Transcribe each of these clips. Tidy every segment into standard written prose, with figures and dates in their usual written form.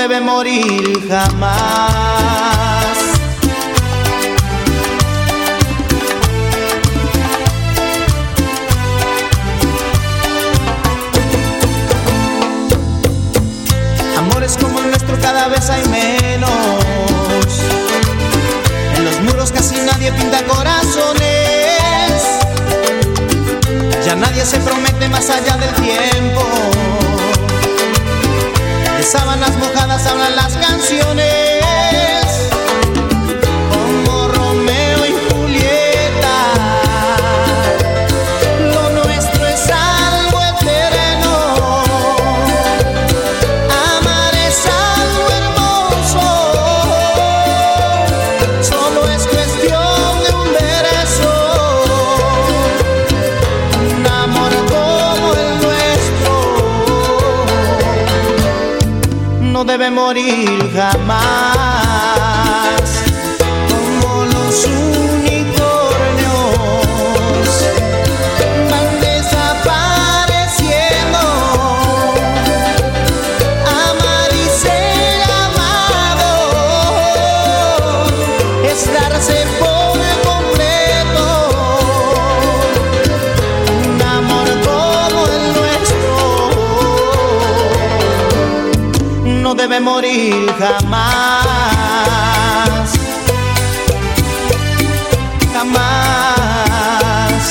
debe morir jamás. Amores como el nuestro cada vez hay menos. En los muros casi nadie pinta corazones. Ya nadie se promete más allá del tiempo. De sábanas mojadas hablan las canciones. Como Romeo y Julieta. Lo nuestro es algo eterno. Amar es algo hermoso. Solo es cuestión de un verso. Un amor como el nuestro no debe morir jamás. Como los unicornios van desapareciendo. Amar y ser amado es darse por completo. Un amor como el nuestro no debe morir jamás, jamás.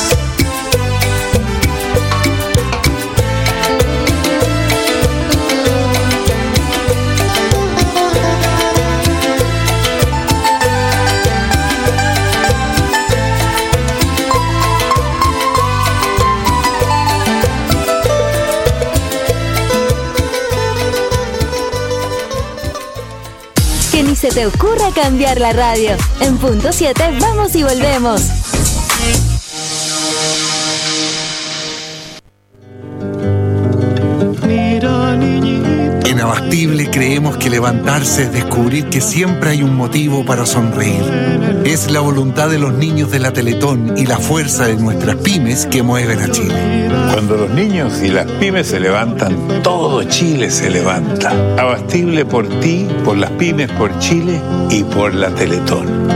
Que ni se te ocurra cambiar la radio. En punto 7 vamos y volvemos. En Abastible creemos que levantarse es descubrir que siempre hay un motivo para sonreír. Es la voluntad de los niños de la Teletón y la fuerza de nuestras pymes que mueven a Chile. Cuando los niños y las pymes se levantan, todo Chile se levanta. Abastible por ti, por las pymes, por Chile y por la Teletón.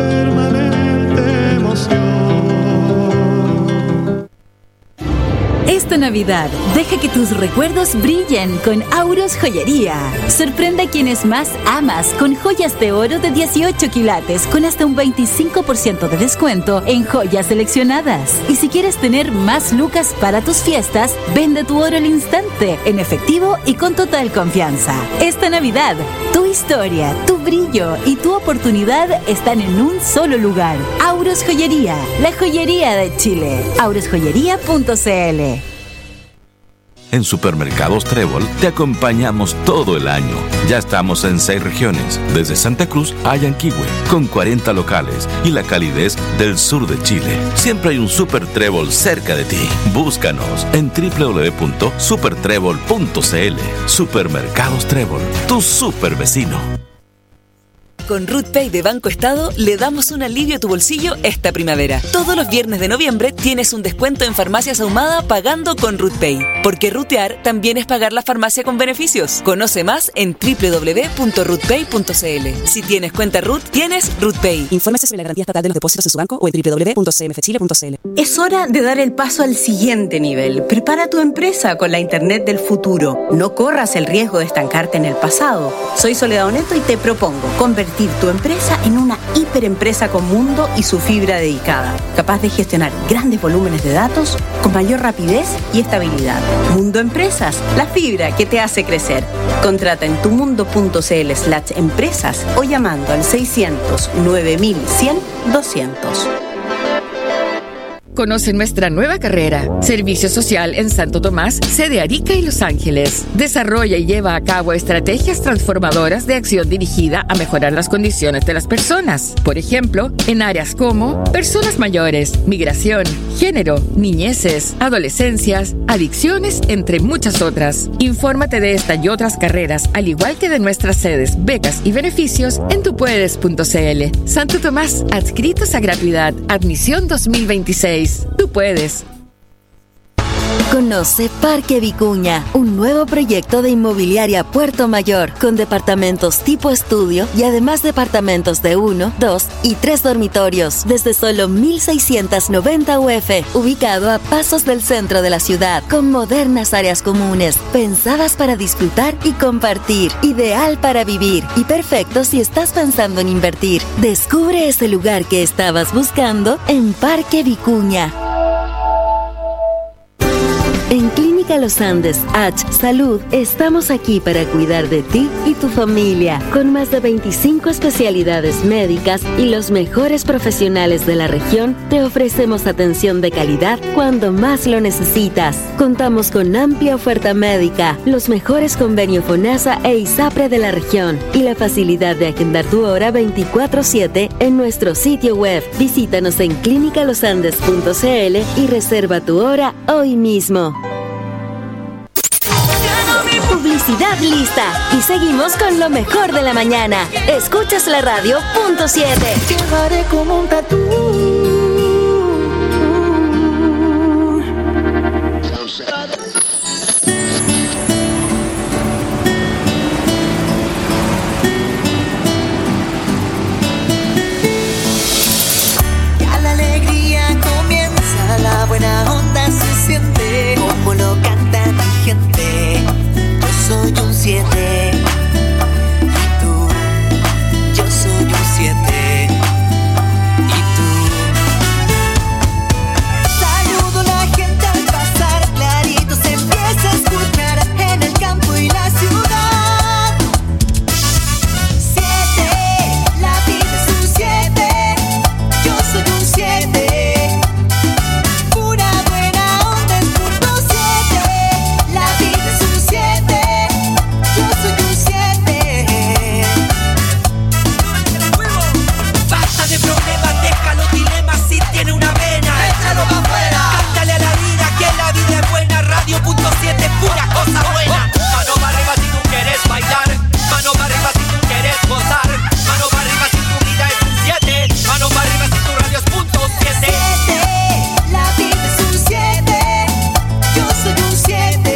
Esta Navidad, deja que tus recuerdos brillen con Auros Joyería. Sorprende a quienes más amas con joyas de oro de 18 quilates con hasta un 25% de descuento en joyas seleccionadas. Y si quieres tener más lucas para tus fiestas, vende tu oro al instante, en efectivo y con total confianza. Esta Navidad, tu historia, tu brillo y tu oportunidad están en un solo lugar. Auros Joyería, la joyería de Chile. aurosjoyería.cl. En Supermercados Trébol te acompañamos todo el año. Ya estamos en 6 regiones, desde Santa Cruz a Yanquihue, con 40 locales y la calidez del sur de Chile. Siempre hay un Super Trébol cerca de ti. Búscanos en www.supertrébol.cl. Supermercados Trébol, tu super vecino. Con RootPay de Banco Estado le damos un alivio a tu bolsillo esta primavera. Todos los viernes de noviembre tienes un descuento en Farmacias Ahumada pagando con RootPay. Porque rutear también es pagar la farmacia con beneficios. Conoce más en www.rootpay.cl. Si tienes cuenta Root, tienes RootPay. Infórmese sobre la garantía estatal de los depósitos en su banco o en www.cmfchile.cl. Es hora de dar el paso al siguiente nivel. Prepara tu empresa con la Internet del futuro. No corras el riesgo de estancarte en el pasado. Soy Soledad Oneto y te propongo convertir tu empresa en una hiperempresa con Mundo y su fibra dedicada, capaz de gestionar grandes volúmenes de datos con mayor rapidez y estabilidad. Mundo Empresas, la fibra que te hace crecer. Contrata en tumundo.cl/empresas o llamando al 600 9100 200. Conoce nuestra nueva carrera, Servicio Social en Santo Tomás, sede Arica y Los Ángeles. Desarrolla y lleva a cabo estrategias transformadoras de acción dirigida a mejorar las condiciones de las personas. Por ejemplo, en áreas como personas mayores, migración, género, niñeces, adolescencias, adicciones, entre muchas otras. Infórmate de esta y otras carreras, al igual que de nuestras sedes, becas y beneficios en tupuedes.cl. Santo Tomás, adscritos a gratuidad. Admisión 2026. Tú puedes. Conoce Parque Vicuña, un nuevo proyecto de inmobiliaria Puerto Mayor, con departamentos tipo estudio y además departamentos de 1, 2 y 3 dormitorios, desde solo 1.690 UF, ubicado a pasos del centro de la ciudad, con modernas áreas comunes, pensadas para disfrutar y compartir, ideal para vivir y perfecto si estás pensando en invertir. Descubre ese lugar que estabas buscando en Parque Vicuña. En Clínica Los Andes, H Salud, estamos aquí para cuidar de ti y tu familia, con más de 25 especialidades médicas y los mejores profesionales de la región. Te ofrecemos atención de calidad cuando más lo necesitas. Contamos con amplia oferta médica, los mejores convenios FONASA e ISAPRE de la región y la facilidad de agendar tu hora 24/7 en nuestro sitio web. Visítanos en clinicalosandes.cl y reserva tu hora hoy mismo. Publicidad lista y seguimos con lo mejor de la mañana. Escuchas la radio .7. Llevaré como un tatú. Ya la alegría comienza, la buena onda se siente, como lo canta mi gente. Soy un 7 y tú, yo soy un 7 y tú. Saludo a la gente al pasar, clarito se empieza a escuchar en el campo y la ciudad. 7, la vida es un 7, yo soy un 7. Pura buena onda es punto 7, la vida es un 7. Yo soy un 7. Basta de problemas, deja los dilemas. Si tiene una vena, échalo pa' afuera. Cántale a la vida que la vida es buena. Radio.7, pura cosa buena. Mano para arriba si tú quieres bailar. Mano para arriba si tú quieres gozar. Mano para arriba si tu vida es un 7. Mano para arriba si tu radio es punto 7. 7, la vida es un 7. Yo soy un 7.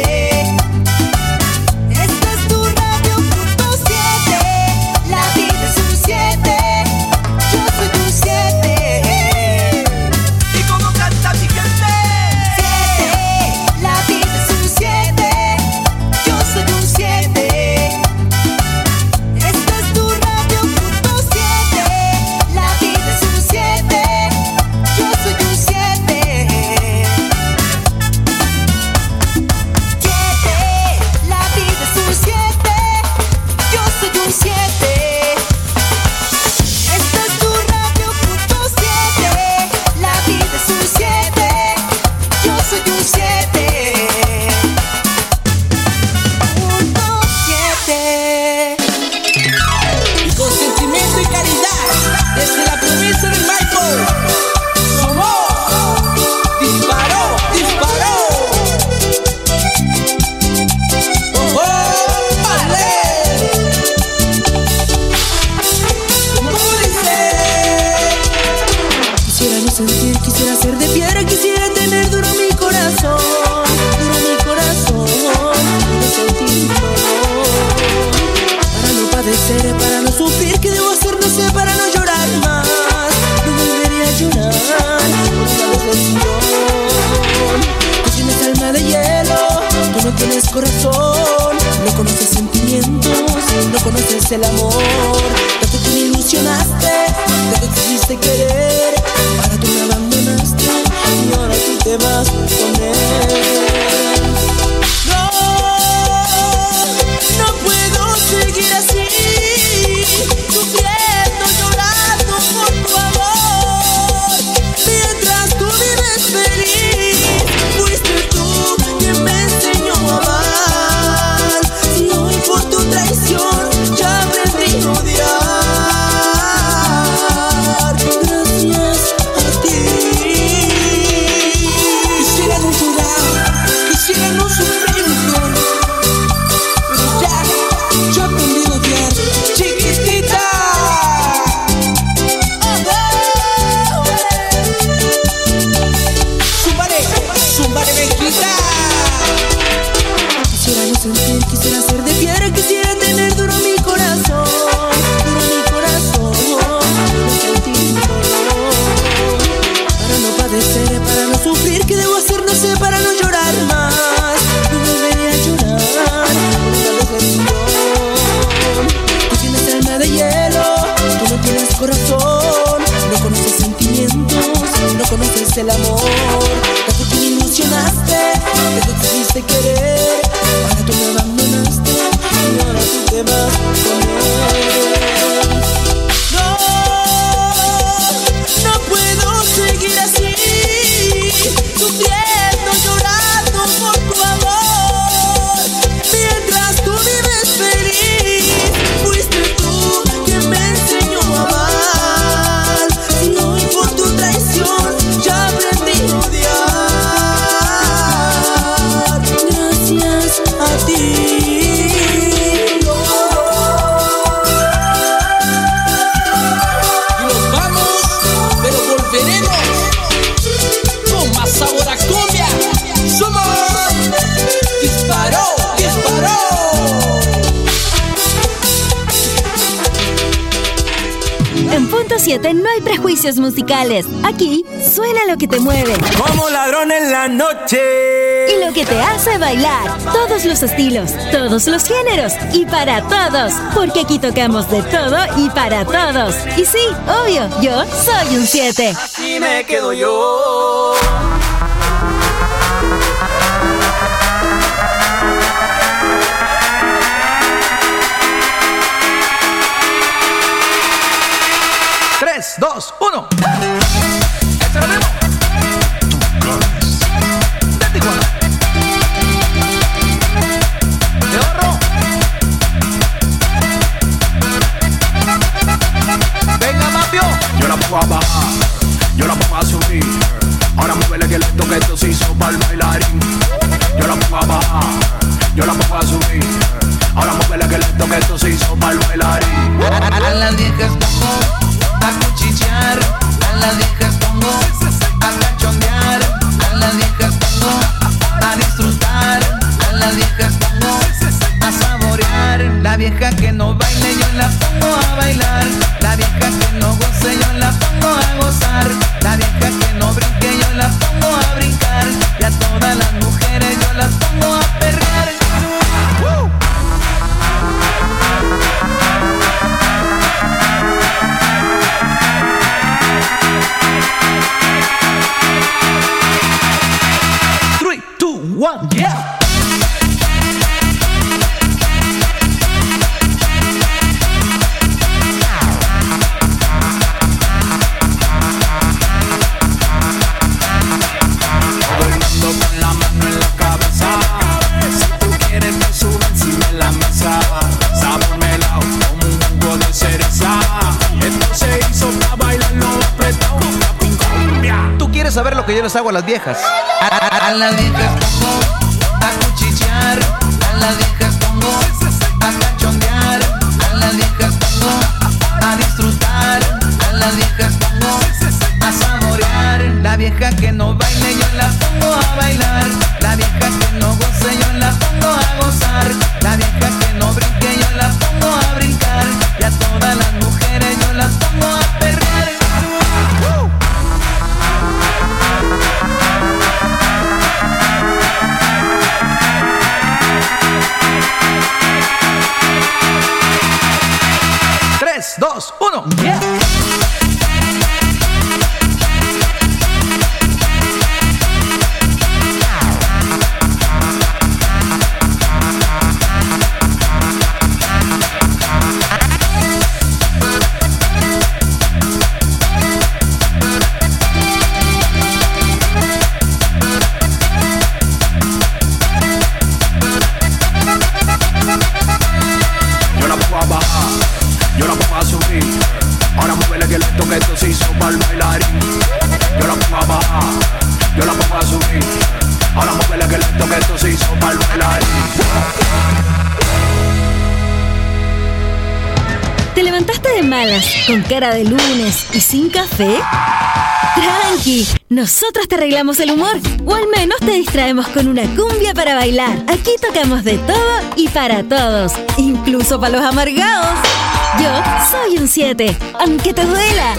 La vida es un 7, yo soy un 7. ¿Y cómo canta mi gente? 7, la vida es un 7, yo soy un 7. Esta es tu radio punto 7. La vida es un 7, yo soy un 7. 7, la vida es un 7, yo soy un 7. Esta es tu radio punto 7. La vida es un 7, yo soy un 7. Punto 7. Y con sentimiento y caridad, desde la provincia del Maipo, somos Disparó, disparó. ¡Oh, vale! Quisiera no sentir, quisiera ser de piedra, quisiera tener duro mi corazón, no sentir dolor. Para no padecer, para no sufrir, ¿qué debo hacer? No sé, para no llorar más. No volveré a llorar por una decepción. Tú tienes alma de hielo, tú no tienes corazón, no conoces sentimientos, no conoces el amor. Tanto que me ilusionaste, tanto te hiciste querer, ahora tú me abandonaste y ahora tú te vas con él. No, no puedo seguir así, sufriendo, llorando por tu amor, mientras tú vives feliz. Fuiste tú quien me enseñó a amar, si hoy por tu traición ya aprendí a odiar. Gracias a ti. Quisiera no llorar, quisiera no sufrir, pero ya yo aprendí a odiar, chiquitita. Zúmbale, zúmbale, Benquita. sentir, quisiera ser de piedra, quisiera tener duro mi corazón, duro mi corazón, duro sentir dolor, para no padecer, para no sufrir, ¿qué debo hacer? No sé, para no llorar más, no volveré a llorar por una decepción. Tú tienes alma de hielo, tú no tienes corazón, no conoces sentimientos, no conoces el amor, tanto que me ilusionaste, tanto que quisiste querer, ahora tú me abandonaste y ahora tú te vas con él. No puedo seguir así, sufriendo, llorando por tu amor, mientras tú vives feliz. Fuiste tú quien me enseñó a amar, y hoy por tu traición ya aprendí a odiar. Gracias a ti. Nos vamos, pero volveremos con más sabor a cumbia. Somos Disparó, Disparó. En Punto 7 no hay prejuicios musicales. Aquí suena lo que te mueve. Como ladrón en la noche. Y lo que te hace bailar. Todos los estilos, todos los géneros y para todos. Porque aquí tocamos de todo y para todos. Y sí, obvio, yo soy un 7. Así me quedo yo. Tres, dos, uno. Venga, Mapio. Yo la pongo a bajar, yo la pongo a subir. Ahora muévele que lento que esto se hizo para el bailarín. Yo la pongo a bajar, yo la pongo a subir. Ahora muévele que lento que esto se hizo para el bailarín. A las viejas pongo a cuchichear, a las viejas pongo a cachondear, a las viejas pongo a disfrutar, a las viejas pongo a saborear. La vieja que no baile yo la pongo a bailar, la vieja que no goce yo la pongo a gozar, la vieja que no brinque yo la pongo a brincar, y a todas las mujeres yo las pongo a perrear. One, yeah. Todo el mundo con la mano en la cabeza. Si tú quieres me sube encima de la mesa. Sabor melao como un jugo de cereza. Esto se hizo para bailarlo apretado. ¿Tú quieres saber lo que yo les hago a las viejas? A las viejas pongo a cuchichear, a las viejas pongo a cachondear, a las viejas pongo a disfrutar, a las viejas pongo a saborear. La vieja que no baile yo la pongo a bailar, la vieja que no goce yo la pongo a gozar, la vieja que no brinque yo la pongo a brincar, y a todas las mujeres yo las pongo a perrear. Tres, dos, uno, yeah. Yo la pongo a bajar, yo la pongo a subir. Ahora muévele que lento que esto se hizo para el bailarín. Yo la pongo a bajar, yo la pongo a subir. Ahora muévele que lento que esto se hizo para el bailarín. ¿Te levantaste de malas, con cara de lunes y sin café? Tranqui, nosotros te arreglamos el humor, o al menos te distraemos con una cumbia para bailar. Aquí tocamos de todo y para todos, incluso para los amargados. Yo soy un 7, aunque te duela.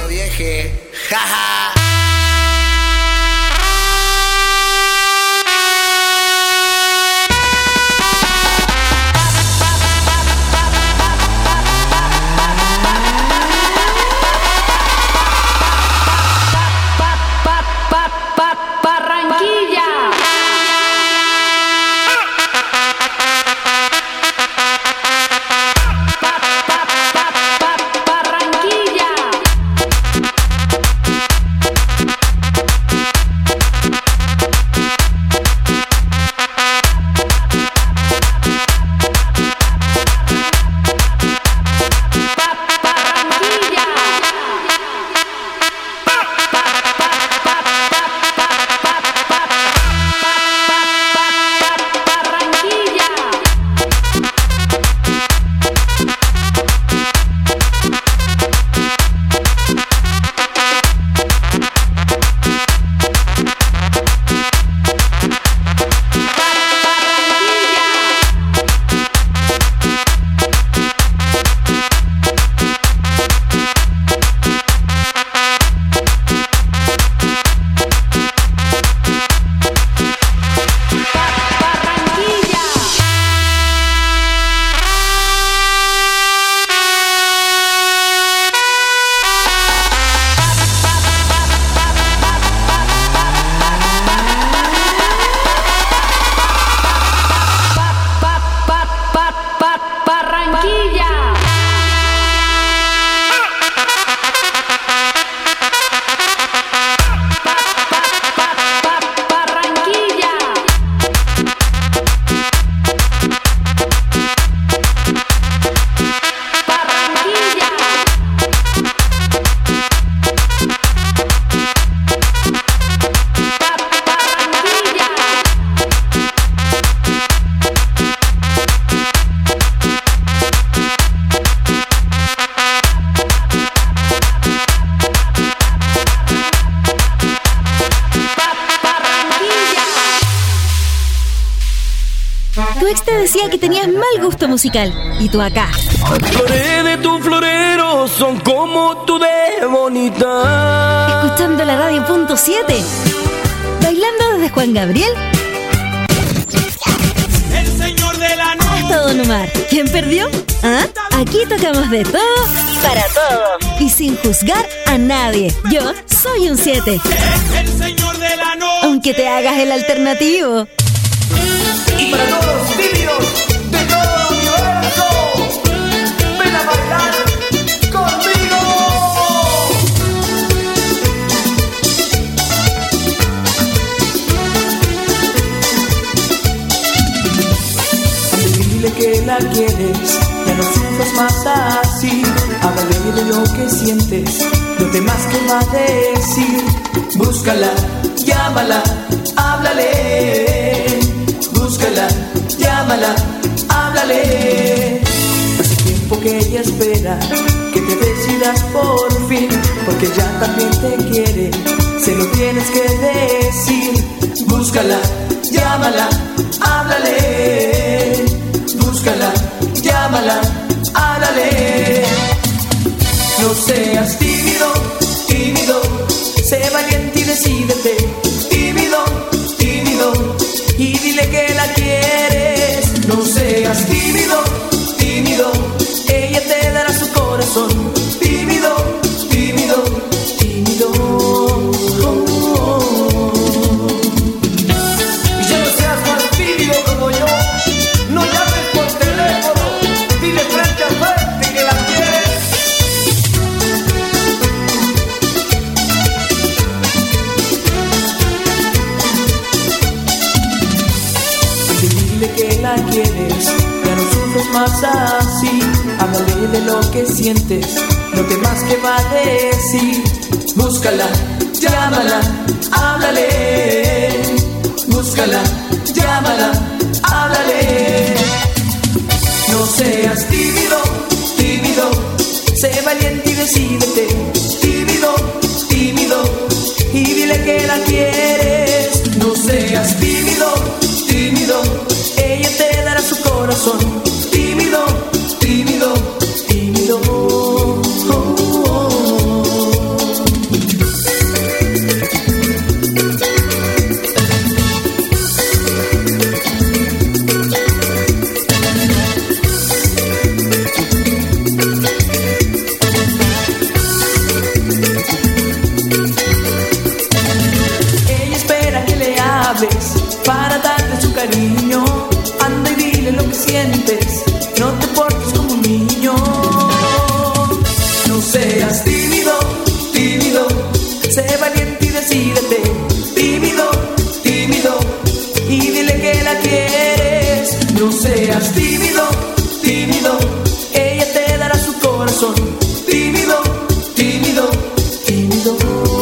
Decía que tenías mal gusto musical. Y tú acá. Las flores de tu florero son como tú de bonita. Escuchando la radio .7. Bailando desde Juan Gabriel. El señor de la noche. Hasta Don Omar. ¿Quién perdió? ¿Ah? Aquí tocamos de todo para todos. Y sin juzgar a nadie. Yo soy un 7. El señor de la noche. Aunque te hagas el alternativo. Y para todos los tímidos de todo el universo, ven a bailar conmigo. Dile que la quieres, ya no sufras más así. Háblale de lo que sientes, lo demás que va a decir. Búscala, llámala, háblale. Búscala, llámala, háblale. Hace tiempo que ella espera que te decidas por fin, porque ya también te quiere, se lo tienes que decir. Búscala, llámala, háblale. Búscala, llámala, háblale. No seas tímido, tímido, sé valiente y decídete. Tímido, tímido, y dile que la quieres. No seas tímido, tímido, ella te dará su corazón. Tímido, tímido, tímido. Y ya no seas más tímido como yo. No llames por teléfono, dile frente a frente que la quieres. Dile que la quieres, ya no sufres más así. Háblale de lo que sientes, lo demás que va a decir. Búscala, llámala, háblale. Búscala, llámala, háblale. No seas tímido, tímido, valiente y decídete. Tímido, tímido, y dile que la quieres. No seas tímido, tímido, ella te dará su corazón. Tímido, tímido, tímido. Para darte su cariño, anda y dile lo que sientes, no te portes como un niño. No seas tímido, tímido, sé valiente y decídete. Tímido, tímido, y dile que la quieres. No seas tímido, tímido, ella te dará su corazón. Tímido, tímido, tímido.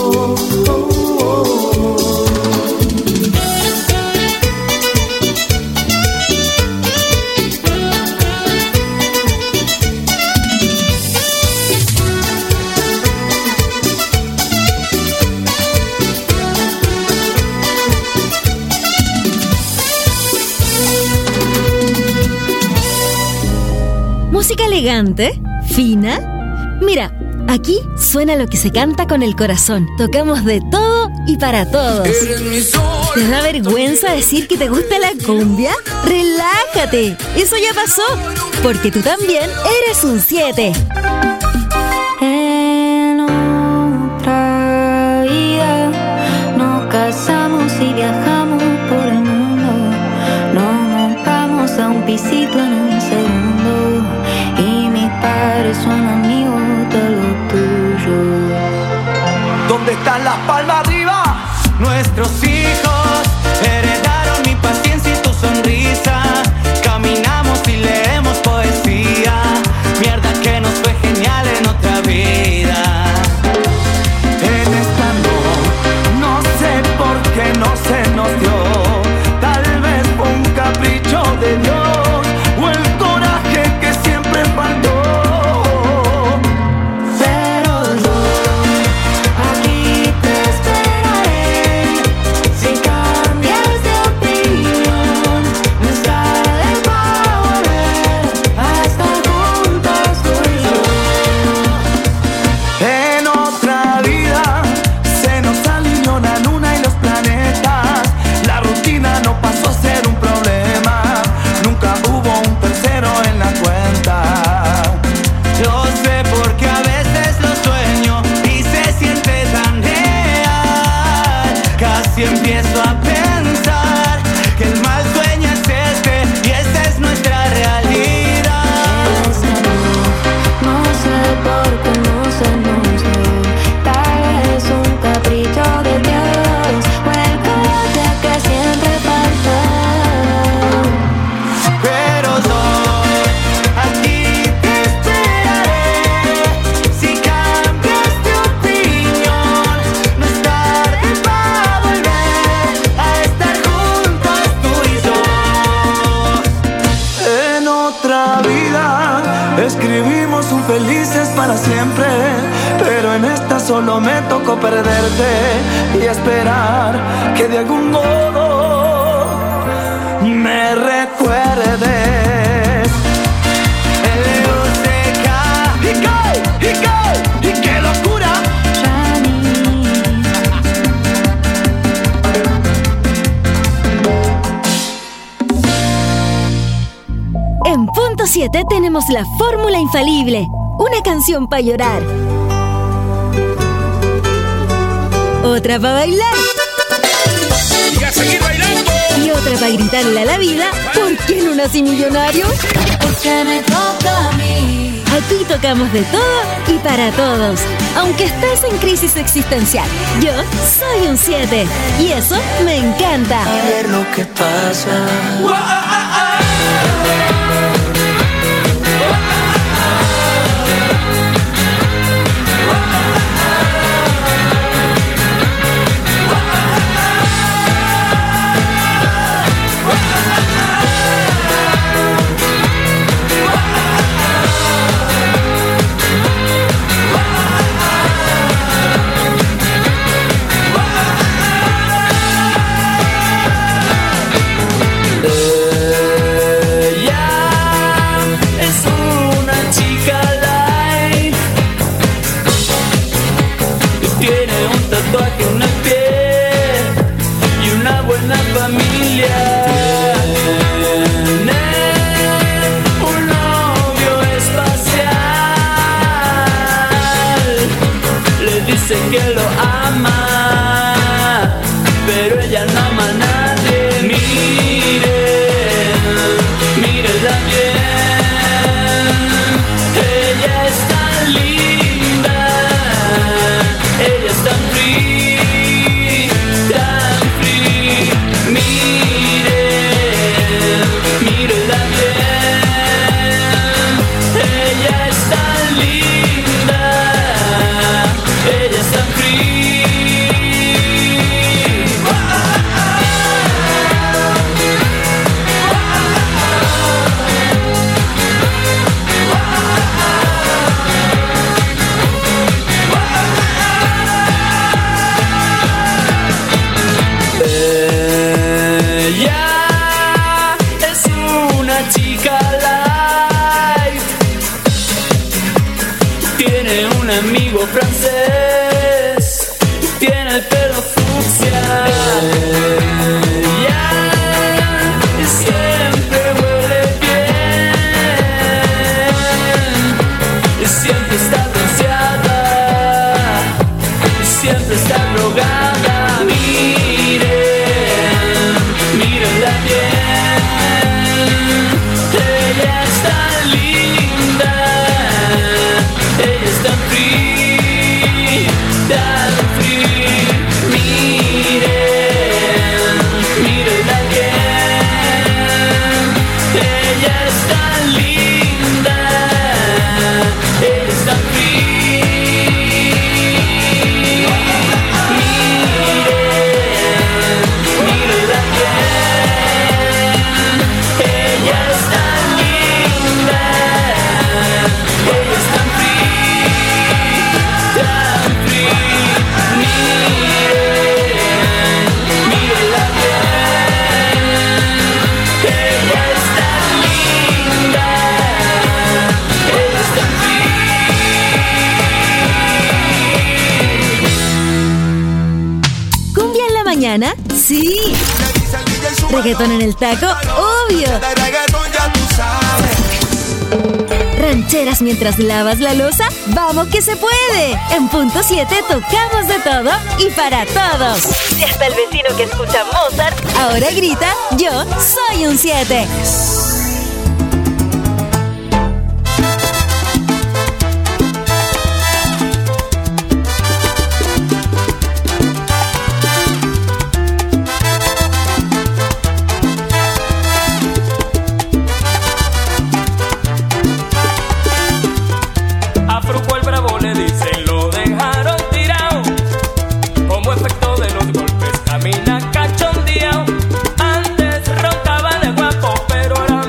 ¿Música elegante? ¿Fina? Mira, aquí suena lo que se canta con el corazón. Tocamos de todo y para todos. ¿Te da vergüenza decir que te gusta la cumbia? ¡Relájate! Eso ya pasó, porque tú también eres un 7. En otra vida nos casamos y viajamos por el mundo. Nos vamos a un pisito en un segundo. Son amigos de lo tuyo. ¿Dónde están las palmas arriba? Nuestros hijos heredaron mi paciencia y tu sonrisa. Caminamos y leemos poesía. Mierda que nos fue genial en otra vida. En esta no sé por qué no se nos dio. Tal vez fue un capricho de Dios o el coraje que siempre faltó. Y empiezo a pensar que el mal sueño es este y esa es nuestra realidad. No sé por qué no se nos dio. Tal vez un capricho de Dios o el coraje que siempre faltó. Pero soy aquí te esperaré. Si cambias de opinión, no es tarde para volver a estar juntos tú y yo. En otra vida escribimos un felices para siempre, pero en esta solo me tocó perderte y esperar que de algún modo me recuerdes. L-U-C-K, y qué locura. En punto 7 tenemos la fórmula infalible. Una canción para llorar. Otra para bailar. Y a seguir bailando. Y otra para gritarle a la vida: ¿por qué no nací millonario? Porque me toca a mí. Aquí tocamos de todo y para todos. Aunque estés en crisis existencial, yo soy un 7 y eso me encanta. A ver lo que pasa. Sí. Reggaetón en el taco, obvio. Rancheras mientras lavas la loza, ¡vamos que se puede! En punto 7 tocamos de todo y para todos. Y hasta el vecino que escucha Mozart ahora grita, yo soy un 7. Camina cachondeado, antes roncaba de guapo, pero ahora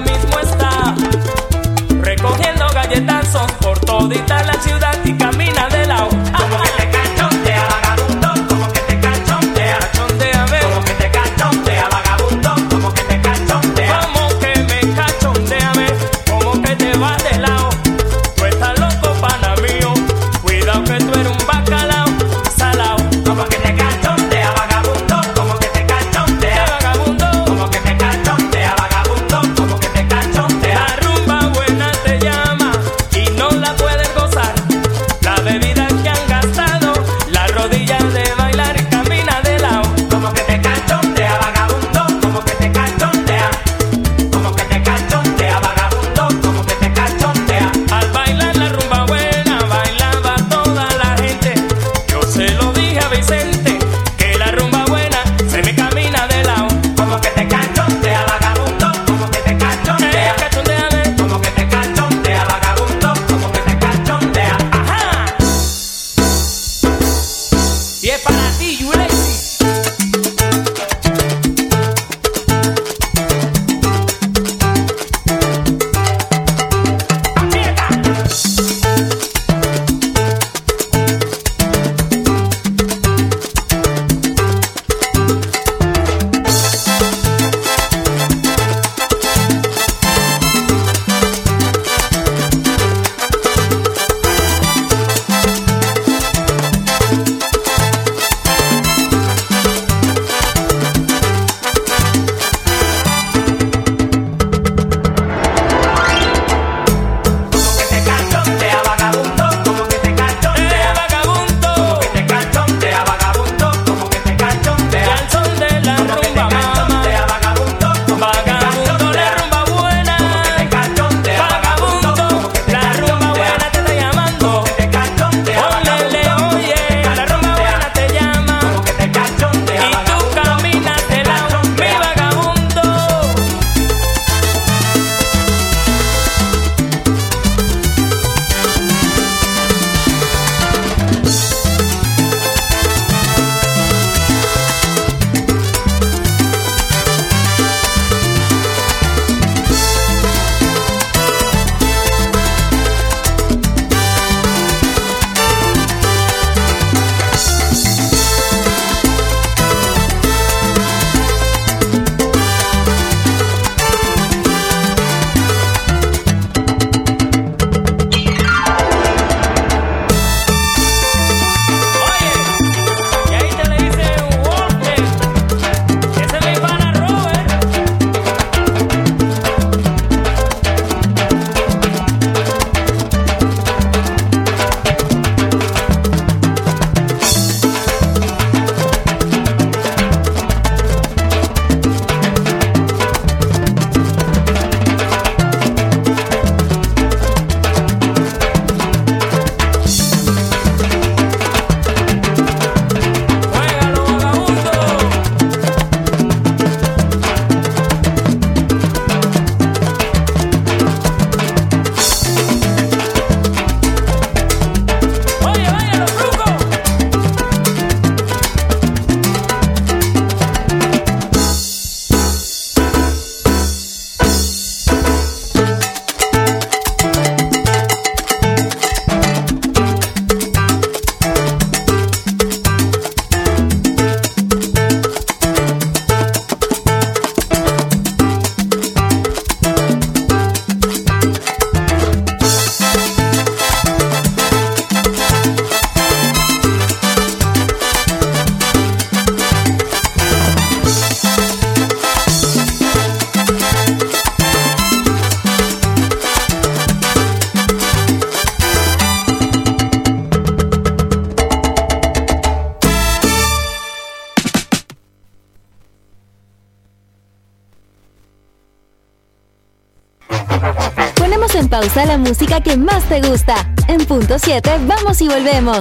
en pausa la música que más te gusta. En punto 7, vamos y volvemos.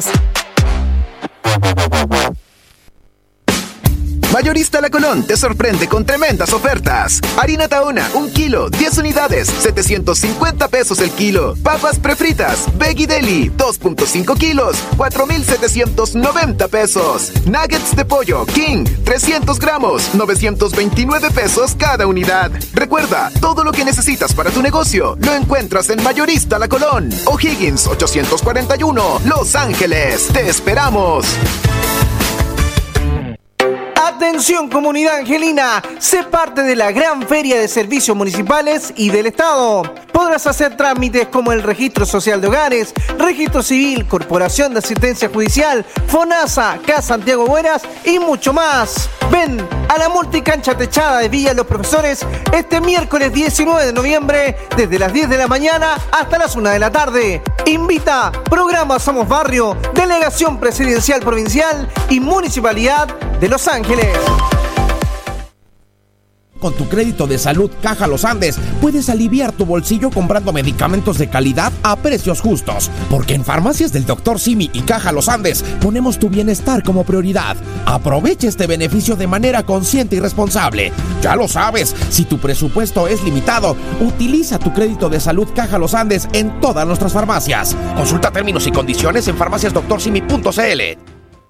Mayorista La Colón te sorprende con tremendas ofertas. Harina Tahona, 1 kilo, 10 unidades, 750 pesos el kilo. Papas prefritas, Veggie Deli, 2.5 kilos, 4,790 pesos. Nuggets de pollo, King, 300 gramos, 929 pesos cada unidad. Recuerda, todo lo que necesitas para tu negocio lo encuentras en Mayorista La Colón. O'Higgins 841, Los Ángeles. ¡Te esperamos! Atención comunidad angelina, sé parte de la gran feria de servicios municipales y del Estado. Podrás hacer trámites como el registro social de hogares, registro civil, corporación de asistencia judicial, FONASA, CAS Santiago Buenas y mucho más. Ven a la multicancha techada de Villa Los Profesores este miércoles 19 de noviembre desde las 10 de la mañana hasta las 1 de la tarde. Invita Programa Somos Barrio, Delegación Presidencial Provincial y Municipalidad de Los Ángeles. Con tu crédito de salud Caja Los Andes puedes aliviar tu bolsillo comprando medicamentos de calidad a precios justos. Porque en Farmacias del Dr. Simi y Caja Los Andes ponemos tu bienestar como prioridad. Aprovecha este beneficio de manera consciente y responsable. Ya lo sabes, si tu presupuesto es limitado, utiliza tu crédito de salud Caja Los Andes en todas nuestras farmacias. Consulta términos y condiciones en farmaciasdoctorsimi.cl.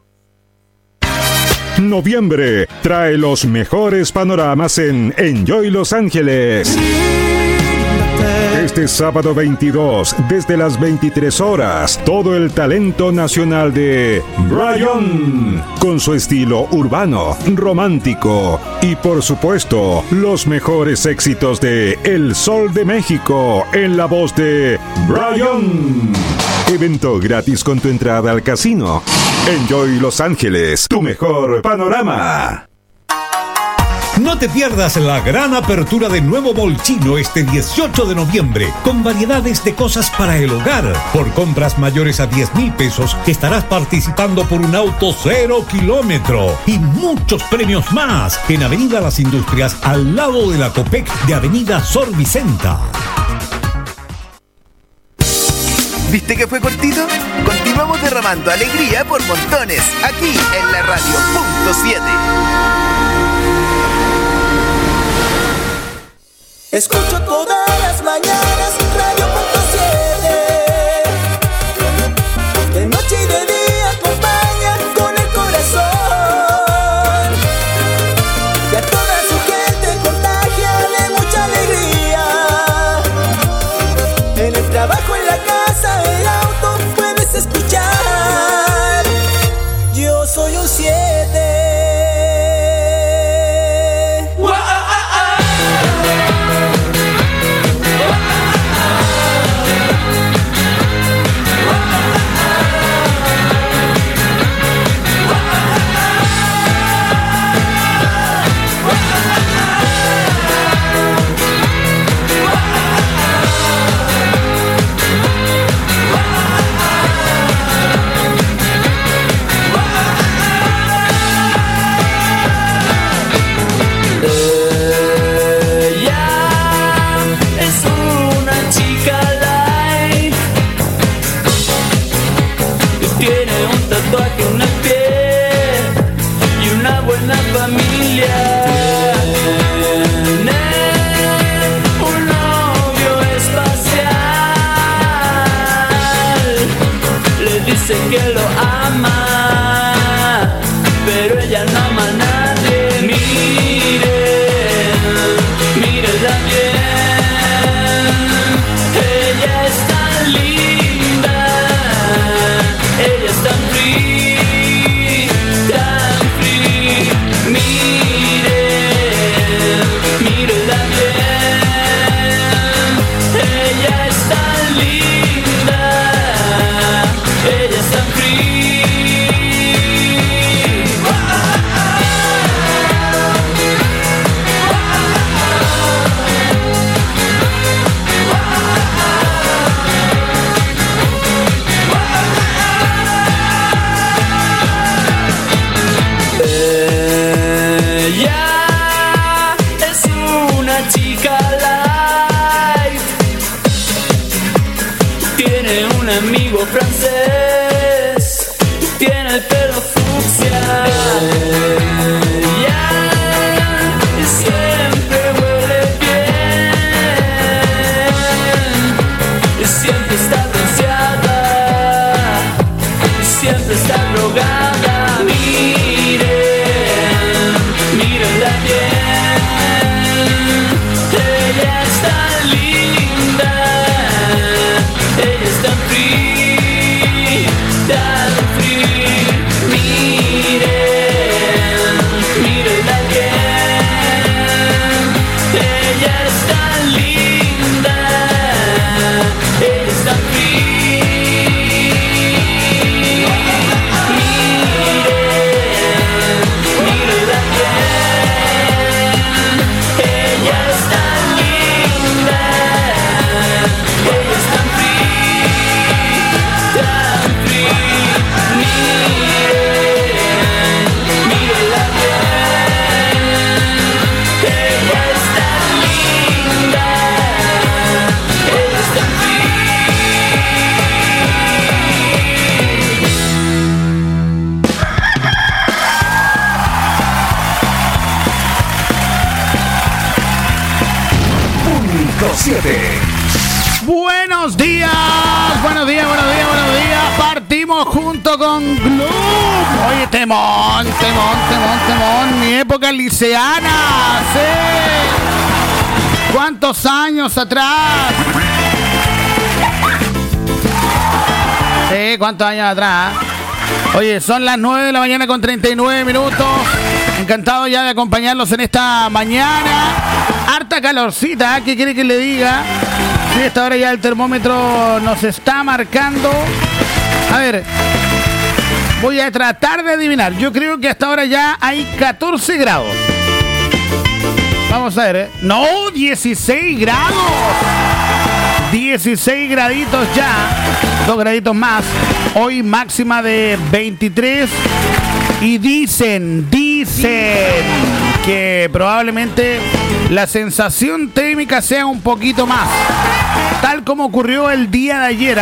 Noviembre trae los mejores panoramas en Enjoy Los Ángeles. Este sábado 22, desde las 23 horas, todo el talento nacional de Brian, con su estilo urbano, romántico y por supuesto, los mejores éxitos de El Sol de México en la voz de Brian. Evento gratis con tu entrada al casino. Enjoy Los Ángeles, tu mejor panorama. No te pierdas la gran apertura de Nuevo Mall Chino este 18 de noviembre, con variedades de cosas para el hogar. Por compras mayores a 10,000 pesos, estarás participando por un auto 0 kilómetro y muchos premios más en Avenida Las Industrias, al lado de la Copec de Avenida Sor Vicenta. ¿Viste que fue cortito? Continuamos derramando alegría por montones, aquí en la radio punto 7. Escucho todas las mañanas Radio punto 7. De noche y de día acompaña con el corazón. Y a toda su gente contagia de mucha alegría. En el trabajo, en la casa, el auto puedes escuchar. Yo soy un 7. amigo francés tiene el pelo fucsia. Y siempre huele bien. Y siempre está bronceada. Y siempre está drogada. Mírenla bien. Ella es tan linda. Ella es tan free, tan free. Mírenla bien. Ella es tan linda. Ella es tan free. Mírenla bien. Ella es tan linda. Ella es tan mírenla bien. Ella es tan linda. Ella es tan Punto 7. Buenos días, buenos días, buenos días, buenos días. Partimos junto con Gloom. Oye, temón, mi época liceana, sí. ¿Cuántos años atrás? Sí, ¿cuántos años atrás? Oye, son las 9 de la mañana con 39 minutos. Encantado ya de acompañarlos en esta mañana. Harta calorcita, ¿qué quiere que le diga? Sí, esta hora ya el termómetro nos está marcando. A ver, voy a tratar de adivinar. Yo creo que hasta ahora ya hay 14 grados. Vamos a ver, No, 16 grados. 16 graditos ya. 2 graditos más. Hoy máxima de 23. Y dicen que probablemente la sensación térmica sea un poquito más. Tal como ocurrió el día de ayer,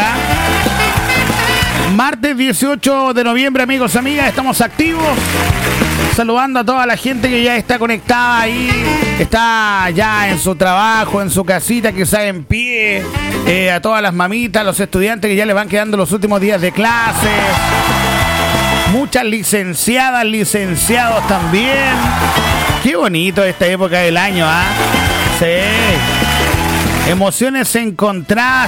martes 18 de noviembre, amigos, amigas, estamos activos. Saludando a toda la gente que ya está conectada ahí, está ya en su trabajo, en su casita, quizá en pie, a todas las mamitas, los estudiantes que ya les van quedando los últimos días de clases. Muchas licenciadas, licenciados también. Qué bonito esta época del año, ¿ah? Sí. Emociones encontradas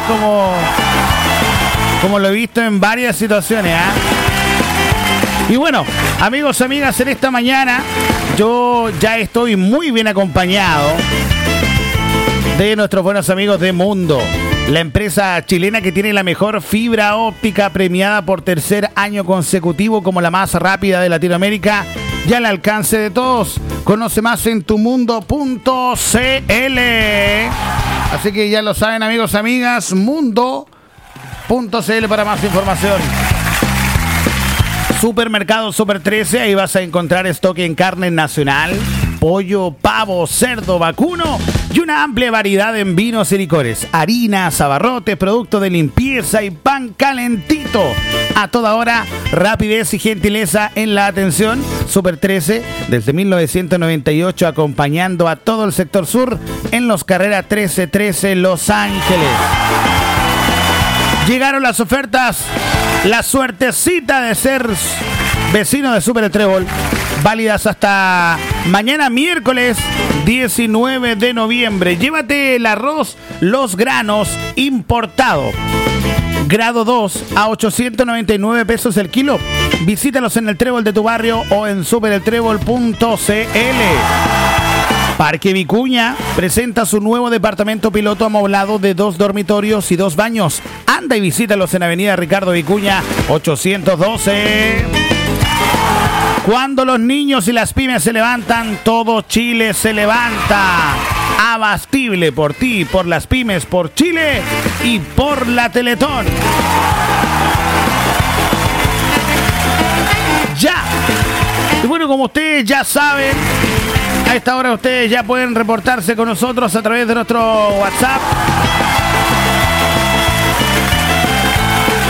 como lo he visto en varias situaciones, ¿ah? Y bueno, amigos, amigas, en esta mañana yo ya estoy muy bien acompañado de nuestros buenos amigos de Mundo, la empresa chilena que tiene la mejor fibra óptica premiada por tercer año consecutivo como la más rápida de Latinoamérica, ya al alcance de todos. Conoce más en tumundo.cl. Así que ya lo saben, amigos, amigas, mundo.cl para más información. Supermercado Super 13, ahí vas a encontrar stock en carne nacional, pollo, pavo, cerdo, vacuno y una amplia variedad en vinos y licores, harinas, abarrotes, productos de limpieza y pan calentito. A toda hora, rapidez y gentileza en la atención. Super 13, desde 1998, acompañando a todo el sector sur en los carreras 1313 Los Ángeles. Llegaron las ofertas, la suertecita de ser vecino de Super Trébol, válidas hasta mañana miércoles 19 de noviembre. Llévate el arroz Los Granos importado, grado 2 a 899 pesos el kilo. Visítalos en el Trébol de tu barrio o en supereltrébol.cl. Parque Vicuña presenta su nuevo departamento piloto amoblado de 2 dormitorios y 2 baños. Anda y visítalos en Avenida Ricardo Vicuña 812. Cuando los niños y las pymes se levantan, todo Chile se levanta. Abastible por ti, por las pymes, por Chile y por la Teletón. Ya. Y bueno, como ustedes ya saben, a esta hora ustedes ya pueden reportarse con nosotros a través de nuestro WhatsApp.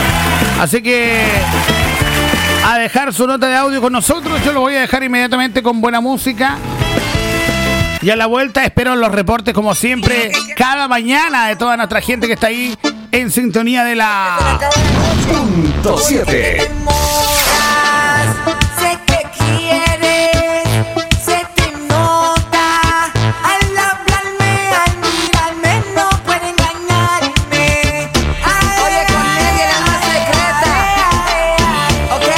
Así que a dejar su nota de audio con nosotros. Yo lo voy a dejar inmediatamente con buena música. Y a la vuelta espero los reportes como siempre cada mañana de toda nuestra gente que está ahí en sintonía de la Punto 7. Sé que quieres, se te nota. Al hablarme, al mirarme, no puede engañarme. Oye, con Nelly era más secreta. ¿Ok?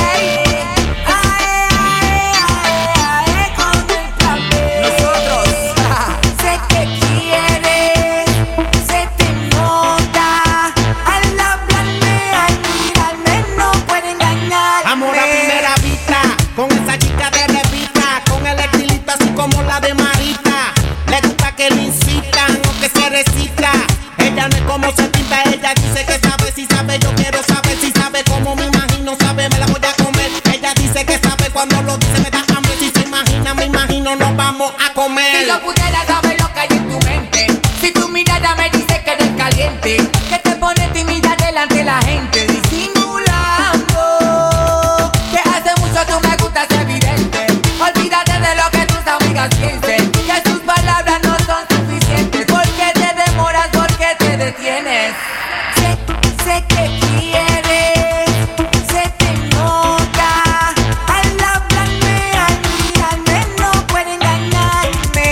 Nosotros. Sé que quieres, se te nota. Al hablarme, al mirarme, no puede engañarme. Amor a primera vista, con esa chica de revista, con el estilito así como la de Marita. Le gusta que lo incitan o que se recita. Ella no es como se pinta, ella dice que sabe, si sabe, yo quiero saber si sabe cómo me imagino, sabe, me la voy a comer. Ella dice que sabe, cuando lo dice me da hambre, si se imagina, me imagino, nos vamos a comer. Si yo pudiera saber lo que hay en tu mente, si tu mirada me dice que eres caliente, que te pone tímida delante de la gente, disimulando, que hace mucho tú me gustas evidente. Olvídate de lo que tus amigas piensen, que tus palabras no son suficientes. ¿Por qué te demoras? ¿Por qué te detienes? Sé que quieres, se te nota. Al hablarme, al mirarme, no puede engañarme.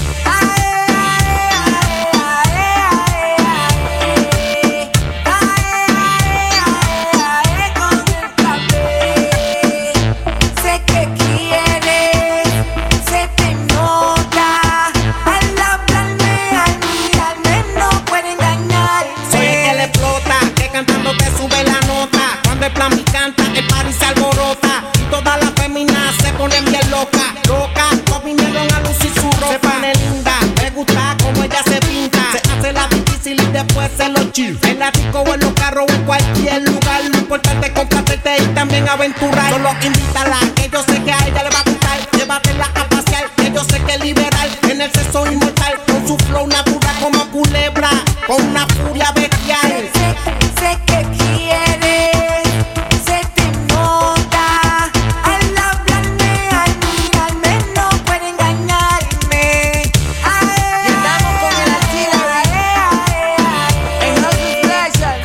Sé que quieres, se te nota. Al hablarme, al mirarme, no puede engañarme. Soy el que le explota, que cantando te sube la nota. Cuando el plan me canta, el party se alborota. Y todas las féminas se ponen bien locas. Locas, todos vinieron a lucir su ropa. Se pone linda, me gusta como ella se pinta. Se hace la difícil y después se lo chill. En la disco o en los carros o en cualquier lugar. Lo importante es compartirte y también aventurar. Solo invítala, que yo sé que a ella le va a gustar. Llévatela a pasear, que yo sé que es liberal. En el sexo inmortal, con su flow natural como culebra, con una furia bestial. Sé que quieres, se te nota. Al hablarme, al mirarme, no puede engañarme. Y estamos con el Alcila en House Special.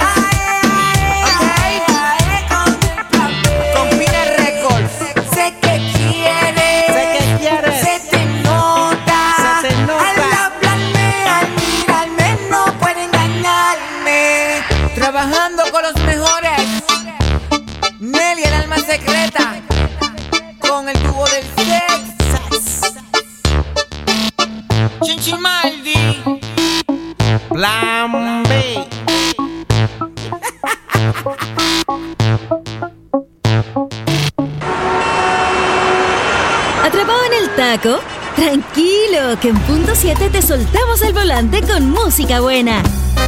Con Pina Records. Sé que quieres, se te nota. Al hablarme, al mirarme, no puede engañarme. Trabajando con los mejores. Nelly, el alma secreta. Con el tubo del sex. Chinchimaldi. Plan B. ¿Atrapado en el taco? Tranquilo, que en punto 7 te soltamos el volante con música buena.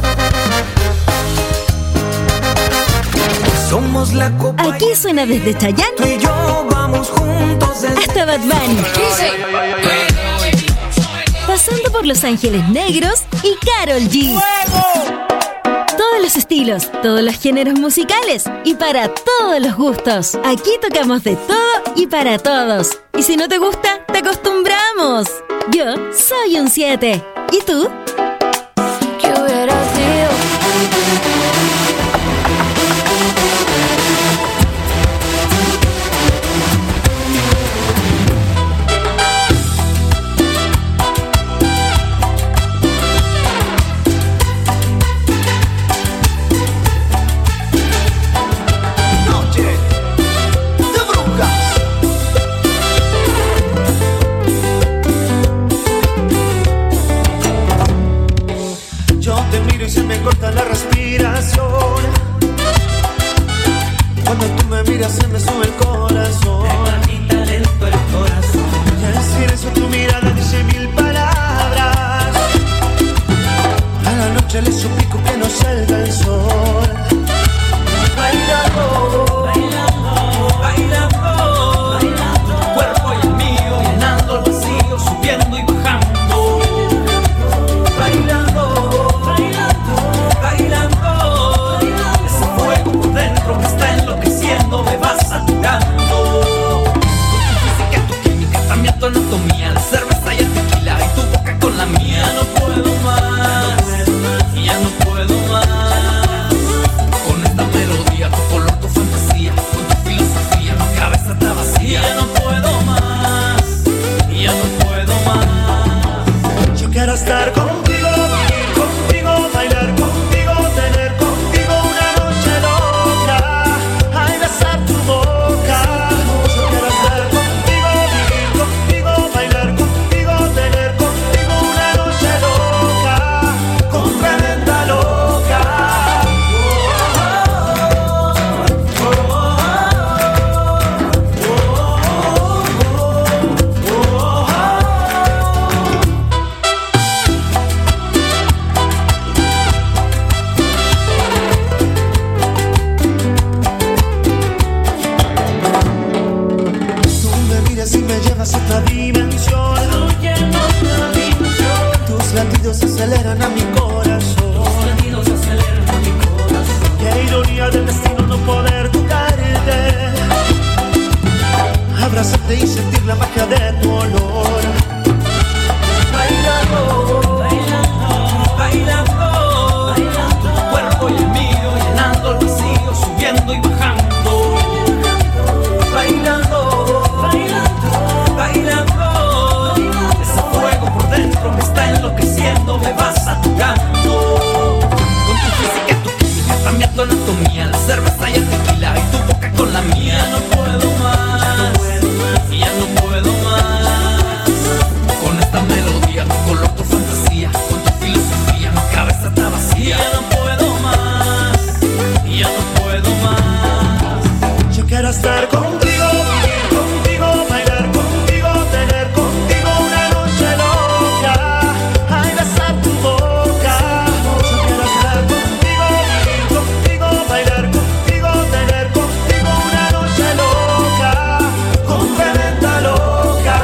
Somos la copa. Aquí suena desde Chayanne Tú y yo vamos juntos hasta Bad Bunny, pasando por Los Ángeles Negros y Karol G. Todos los estilos, todos los géneros musicales y para todos los gustos. Aquí tocamos de todo y para todos. Y si no te gusta, te acostumbramos. Yo soy un 7. ¿Y tú? ¿Qué hubiera sido? corta la respiración. Cuando tú me miras se me sube el corazón. Me palpita lento el corazón. Y al silencio tu mirada dice mil palabras. A la noche le suplico que no salga el sol. Bailando, bailando, bailando, bailando. Tu cuerpo y el mío llenando el vacío, subiendo y bajando. Bailando, bailando, bailando. Ese fuego por dentro que está quiero estar contigo, vivir contigo, bailar contigo, tener contigo una noche loca, ay, besar tu boca. Yo quiero estar contigo, vivir contigo, bailar contigo, tener contigo una noche loca, con tremenda loca. Si me llevas a otra dimensión, tus latidos aceleran a mi corazón. Qué ironía del destino no poder tocarte, abrazarte y sentir la magia de tu olor. Bailando, bailando, bailando, bailando, tu cuerpo y el mío llenando el vacío, subiendo y bajando. Bailando, bailando, bailando, ese fuego por dentro me está enloqueciendo, me vas saturando. Con tu física, tu química, también tu anatomía, la cerveza y el tequila y tu boca con la mía. Ya no puedo más, ya no puedo más. Con esta melodía, tu color, tu fantasía, con tu filosofía, mi cabeza está vacía. Ya no puedo más, ya no puedo más. Yo quiero estar contigo, vivir contigo, bailar contigo, tener contigo una noche loca, ay, besar tu boca. Yo quiero estar contigo, vivir contigo, bailar contigo, tener contigo una noche loca, con tremenda loca.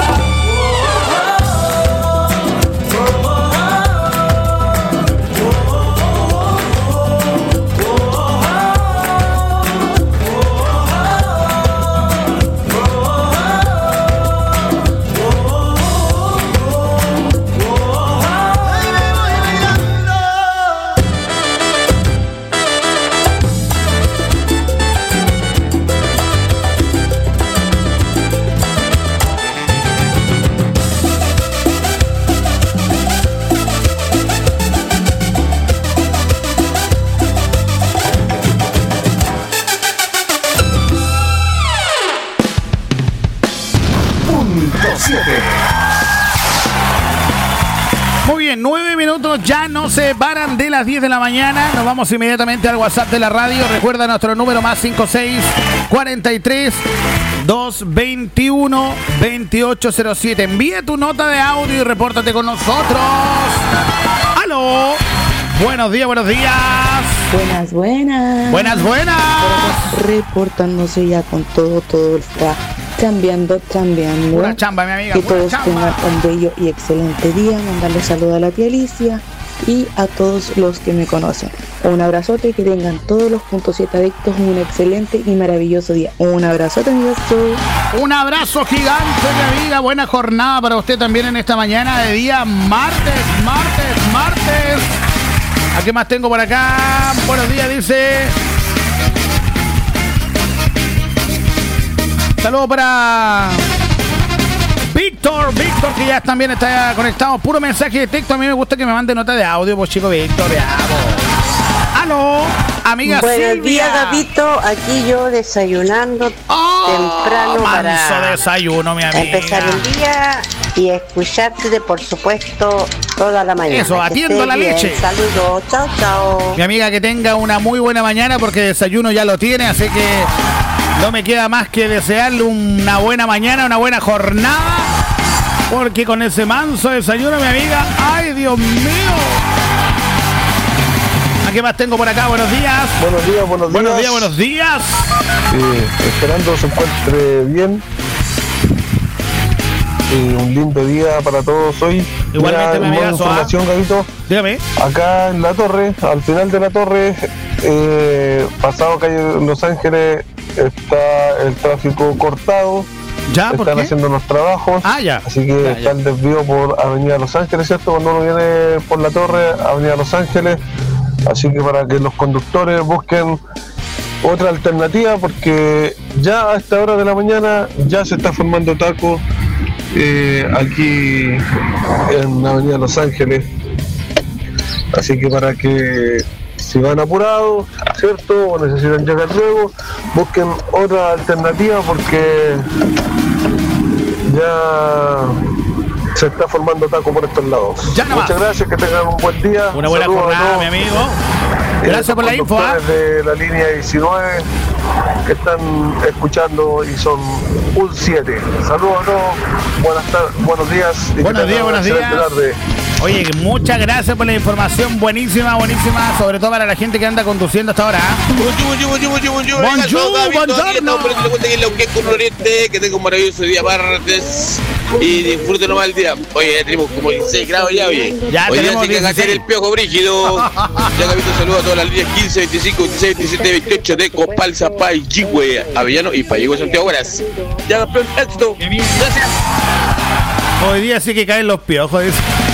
Muy bien, 9 minutos ya nos separan de las 10 de la mañana. Nos vamos inmediatamente al WhatsApp de la radio. Recuerda nuestro número más 5643 221 2807. Envía tu nota de audio y repórtate con nosotros. ¡Aló! Buenos días, buenos días. Buenas, buenas. Buenas, buenas. Reportándose ya con todo está cambiando. Una chamba, mi amiga. Que todos tengan un bello y excelente día. Mandarle saludos a la tía Alicia y a todos los que me conocen. Un abrazote y que tengan todos los .7 adictos un excelente y maravilloso día. Un abrazote, amigos. Un abrazo gigante, mi amiga. Buena jornada para usted también en esta mañana de día martes. ¿A qué más tengo por acá? Buenos días, dice. Saludos para Víctor, que ya también está conectado. Puro mensaje de texto. A mí me gusta que me mande nota de audio, pues chico Víctor. ¡Aló! Amiga Buenos Silvia. días, Gabito. Aquí yo desayunando temprano para desayuno, mi amiga. empezar el día y escucharte, por supuesto, toda la mañana. Eso, Que atiendo estés la bien. leche. Saludos, chao, chao. Mi amiga, que tenga una muy buena mañana porque desayuno ya lo tiene, así que no me queda más que desearle una buena mañana, una buena jornada, porque con ese manso desayuno, mi amiga, ¡ay, Dios mío! ¿A qué más tengo por acá? Buenos días. Buenos días. Esperando se encuentre bien. Un lindo día para todos hoy. Igualmente, mi amiga. Información, Gabito. Dígame. Acá en la torre, al final de la torre, pasado calle Los Ángeles, está el tráfico cortado. ¿Ya? ¿Por Están qué? haciendo unos trabajos. Ya. Así que está el desvío por Avenida Los Ángeles, ¿cierto? Cuando uno viene por la torre, Avenida Los Ángeles. Así que para que los conductores busquen otra alternativa, porque ya a esta hora de la mañana ya se está formando taco aquí en Avenida Los Ángeles. Así que para que si van apurados, ¿cierto? O necesitan llegar luego, busquen otra alternativa porque ya se está formando taco por estos lados. Muchas gracias, que tengan un buen día. Una buena jornada, mi amigo. Gracias por la info. De la línea 19 que están escuchando y son un 7. Saludos a todos, buenos días. Buenos días. Oye, muchas gracias por la información, buenísima, sobre todo para la gente que anda conduciendo hasta ahora. Que tenga un maravilloso día martes y disfruten nomás el día. Oye, ya tenemos como 16 grados ya, oye. Ya hoy tenemos día hay que hacer el piojo brígido. Ya Gabito, saludos a todas las líneas 15, 25, 26, 27, 28 de Copal, Zapay, Chigüe, Avellano y Payeco, Santiago. Gracias. Ya, campeón, éxito. Gracias. Hoy día sí que caen los piojos.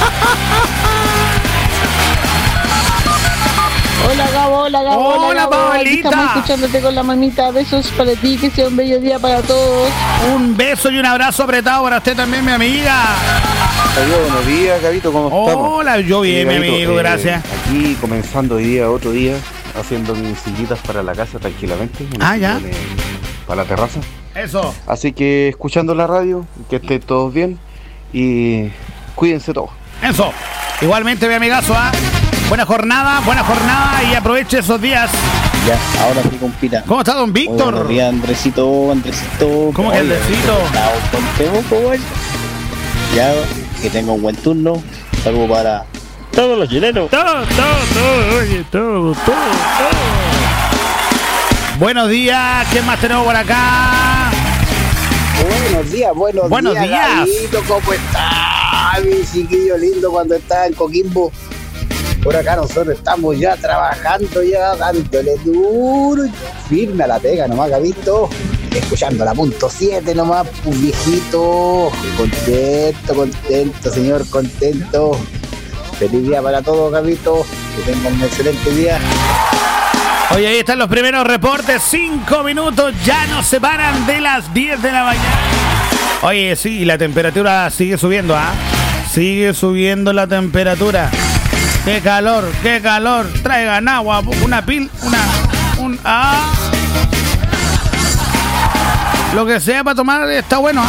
Hola Gabo. Hola Paolita. Estamos escuchándote con la mamita. Besos para ti, que sea un bello día para todos. Un beso y un abrazo apretado para usted también, mi amiga. Saludos, buenos días, Gabito, ¿cómo estamos? Hola, yo bien, mi amigo, gracias. Aquí comenzando hoy día, otro día, haciendo mis sillitas para la casa tranquilamente. Ya. Para la terraza. Eso. Así que escuchando la radio, que estén todos bien y cuídense todos. Eso. Igualmente, mi amigazo, buena jornada y aproveche esos días. Ya, ahora sí, compita. ¿Cómo está, don Víctor? Buenos días, Andresito. ¿Cómo que Andresito? Ya, que tenga un buen turno. Saludos para todos los chilenos. Todo. Buenos días, ¿qué más tenemos por acá? Buenos días. Gabito, ¿cómo está? Mi chiquillo lindo cuando está en Coquimbo. Por acá nosotros estamos ya trabajando, ya dándole duro y firme a la pega nomás, Gabito. Escuchando la punto 7 nomás, pues viejito. Contento, señor, contento. Feliz día para todos, Gabito. Que tengan un excelente día. Oye, ahí están los primeros reportes. 5 minutos ya nos separan de las 10 de la mañana. Oye, sí, la temperatura sigue subiendo, Sigue subiendo la temperatura. ¡Qué calor! Traigan agua, lo que sea para tomar está bueno,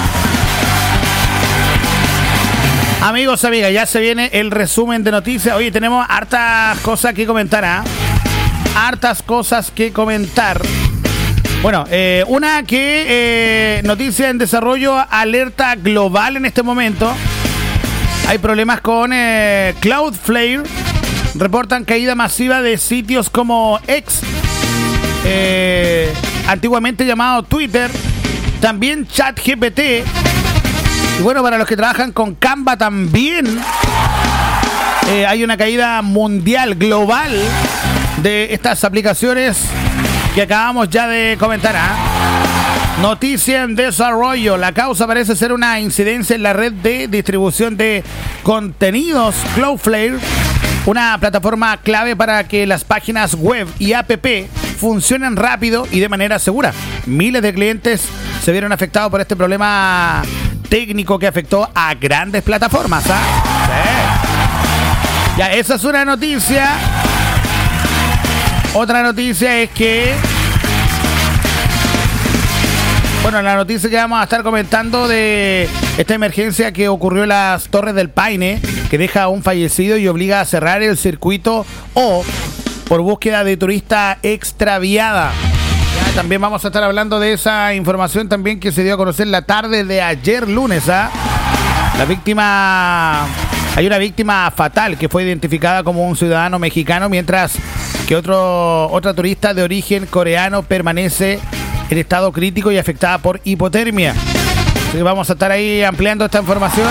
Amigos, amigas, ya se viene el resumen de noticias. Oye, tenemos hartas cosas que comentar, Hartas cosas que comentar. Bueno, una que noticia en desarrollo, alerta global en este momento. Hay problemas con Cloudflare. Reportan caída masiva de sitios como X, antiguamente llamado Twitter, también ChatGPT. Y bueno, para los que trabajan con Canva también hay una caída mundial, global, de estas aplicaciones que acabamos ya de comentar. Noticia en desarrollo. La causa parece ser una incidencia en la red de distribución de contenidos Cloudflare, una plataforma clave para que las páginas web y app funcionen rápido y de manera segura. Miles de clientes se vieron afectados por este problema técnico que afectó a grandes plataformas. Sí. Ya, esa es una noticia. Otra noticia es que, bueno, la noticia que vamos a estar comentando de esta emergencia que ocurrió en las Torres del Paine, que deja a un fallecido y obliga a cerrar el circuito O por búsqueda de turista extraviada. Ya, también vamos a estar hablando de esa información también que se dio a conocer la tarde de ayer lunes. Hay una víctima fatal que fue identificada como un ciudadano mexicano, mientras que otra turista de origen coreano permanece en estado crítico y afectada por hipotermia. Así que vamos a estar ahí ampliando esta información.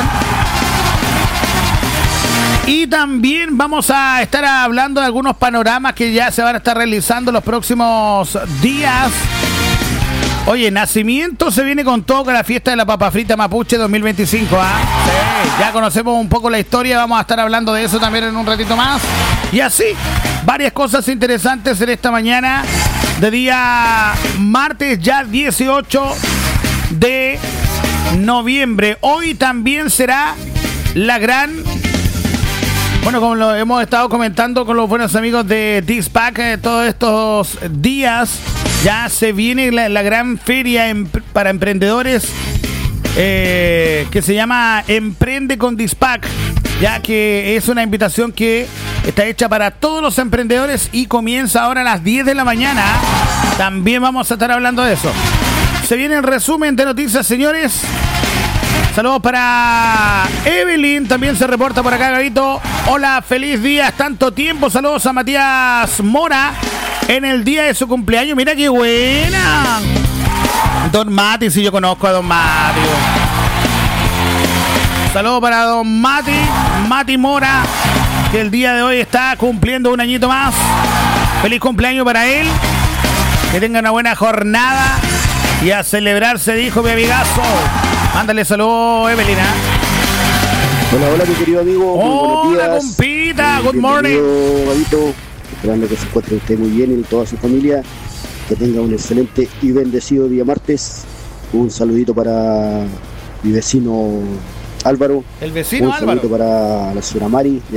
Y también vamos a estar hablando de algunos panoramas que ya se van a estar realizando los próximos días. Oye, Nacimiento se viene con todo con la fiesta de la papa frita mapuche 2025. Sí, ya conocemos un poco la historia, vamos a estar hablando de eso también en un ratito más. Y así, varias cosas interesantes en esta mañana de día martes, ya 18 de noviembre. Hoy también será la gran... Bueno, como lo hemos estado comentando con los buenos amigos de Dixpack, todos estos días ya se viene la gran feria para emprendedores que se llama Emprende con Dixpack, ya que es una invitación que está hecha para todos los emprendedores y comienza ahora a las 10 de la mañana. También vamos a estar hablando de eso. Se viene el resumen de noticias, señores. Saludos para Evelyn, también se reporta por acá, Gabito. Hola, feliz día, tanto tiempo. Saludos a Matías Mora en el día de su cumpleaños. Mira qué buena. Don Mati, si yo conozco a Don Mati. Saludos para Don Mati Mora, que el día de hoy está cumpliendo un añito más. Feliz cumpleaños para él. Que tenga una buena jornada. Y a celebrarse, dijo mi amigazo. Mándale saludos, Evelina. Hola, mi querido amigo. Hola, compita. Good morning. Gabito. Esperando que se encuentre usted muy bien y toda su familia. Que tenga un excelente y bendecido día martes. Un saludito para mi vecino Álvaro. El vecino un Álvaro. Un saludito para la señora Mari.